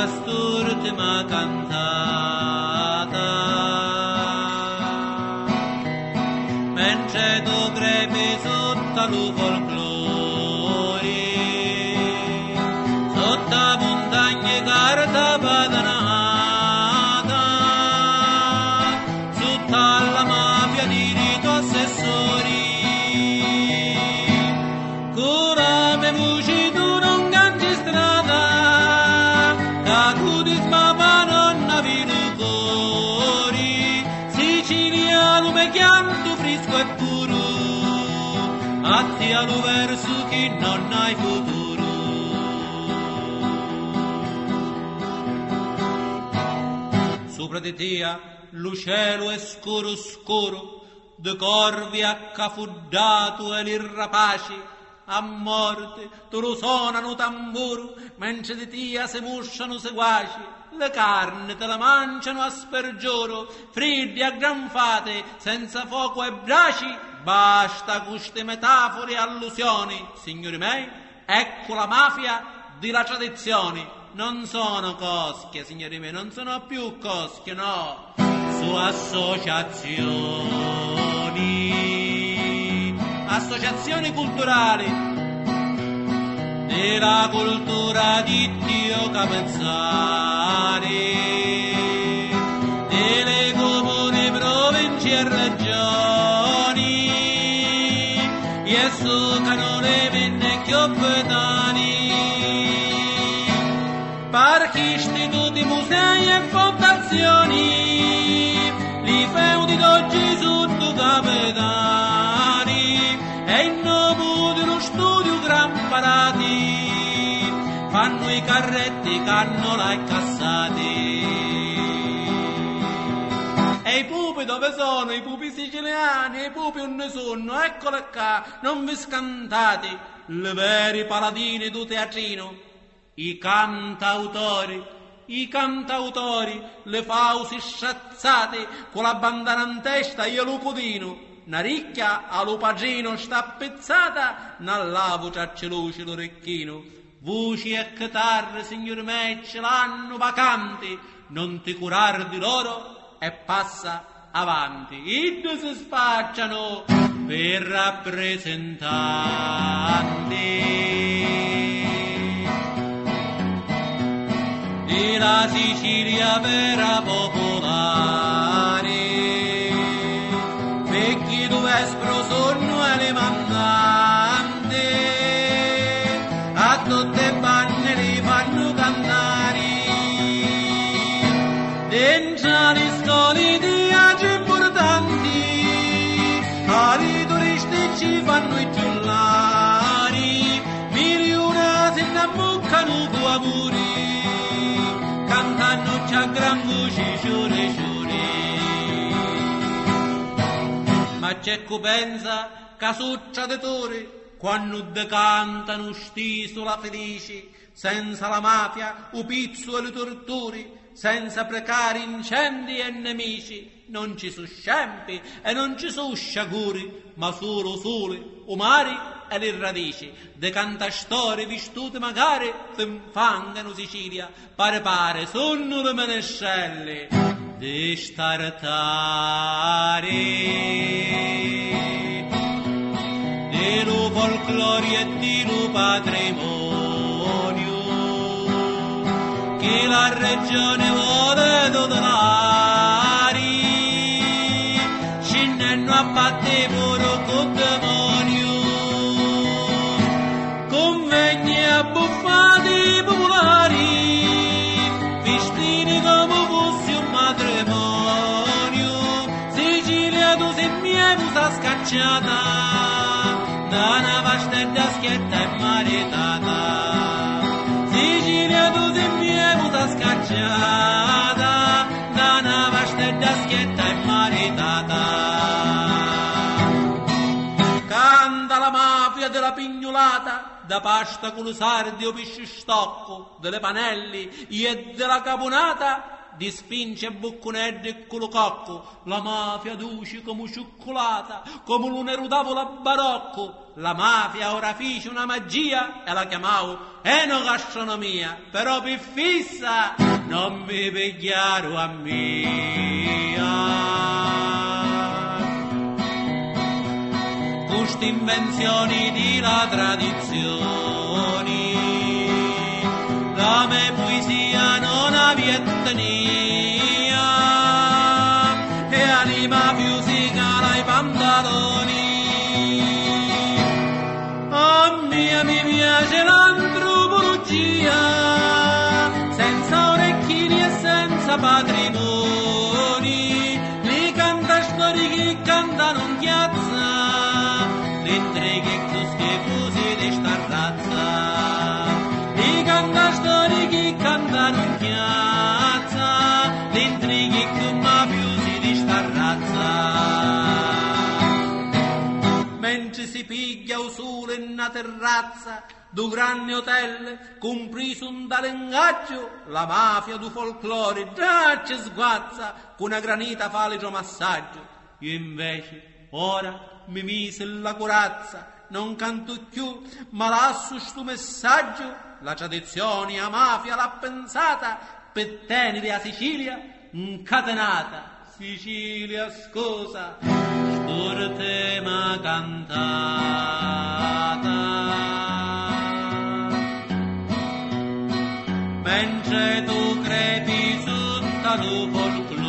quest'ultima cantata. Mentre tu crepi sotto lo folklore, sotto montagne carta padanata, sotto alla mafia di rito assessori, cura me voci tu non canti strada, da tu ti smava non avvino cori, siciliano me chianto frisco e puro, atti allo verso che non hai futuro. Sopra di te lo cielo è scuro scuro, de corvi accafuddato e l'irrapaci, a morte tu lo suonano tamburo, mentre di te se musciano seguaci, le carne te la mangiano a spergioro, freddi a gran fate, senza fuoco e braci, basta queste metafore e allusioni, signori miei, ecco la mafia di la tradizione. Non sono coschie, signori miei, non sono più coschie, no, su associazioni culturali della cultura di Dio Capezzari, delle comuni, province e regioni, e su canone venne chiopetani, parchi, istituti, musei e fondazioni, li feudi d'oggi sotto capitani, e in nome dello studio gran parati, fanno i carretti, cannola e cassati. E i pupi dove sono? I pupi siciliani, e i pupi non ne sono, eccole qua, non vi scantate, le veri paladini du teatrino. I cantautori, le fausi sciazzate, con la bandana in testa e lo codino, una ricchia allo pagino sta pezzata, una voce c'è luce l'orecchino, voci e chitarre, signori miei, ce l'hanno vacanti, non ti curar di loro e passa avanti. Iddo si spacciano per rappresentanti di la Sicilia vera popolare, vecchi dove esprosono e le mandante, a tutte banne li fanno cantare, dentro le scole di agi importanti, ai turisti ci fanno i giullari, milioni si innammuccano con amori, cantano c'ha gran voce sciore sciore. Ma c'è chi pensa che succia de tori, quando de cantano stisola felici, senza la mafia, o pizzo e le torturi, senza precari incendi e nemici, non ci sono scempi e non ci sono sciaguri, ma solo sole, o mari e le radici, de cantastori vistuti magari s'infangano Sicilia, pare sono le menescelle di startare di lo folklore e di lo patrimonio che la regione vuole donare, scinendo a batte puro con demonio, convegni abbuffati popolari, vestiti come fosse un matrimonio, Sicilia tu sei mia musa scacciata, da una vastetta schietta e maritata, Sicilia tu sei mia musa scacciata, da una vastetta schietta e maritata. Canta la mafia della pignolata, da pasta con lo sardi o pesce stocco, delle panelli e della caponata, di spince e bucconedde e culococco, la mafia duce come cioccolata, come l'unerudavola barocco. La mafia ora fece una magia e la chiamavo enogastronomia, però più fissa non mi pigliaro a mia. Queste invenzioni di la tradizione, la mia poesia non aveva tenia, e anima più si cala ai pantaloni. A mia mi piace l'antropologia, senza orecchini e senza patrimoni, li canta storie che cantano in chiazza, l'intriga e più schifosi di sta razza, li canta storie che cantano in piazza, l'intriga e più mafiosi di sta razza. Mentre si piglia o sole in una terrazza d'un grande hotel, compreso un tale ingaggio, la mafia du folklore già ci sguazza, con una granita fa l'idromassaggio. Io invece, ora, mi mise la corazza, non canto più, ma lascio sto messaggio. La tradizione, la mafia l'ha pensata, per tenere a Sicilia incatenata. Sicilia, scusa, sto tema cantata. Mentre tu crepi sotto lo folklore,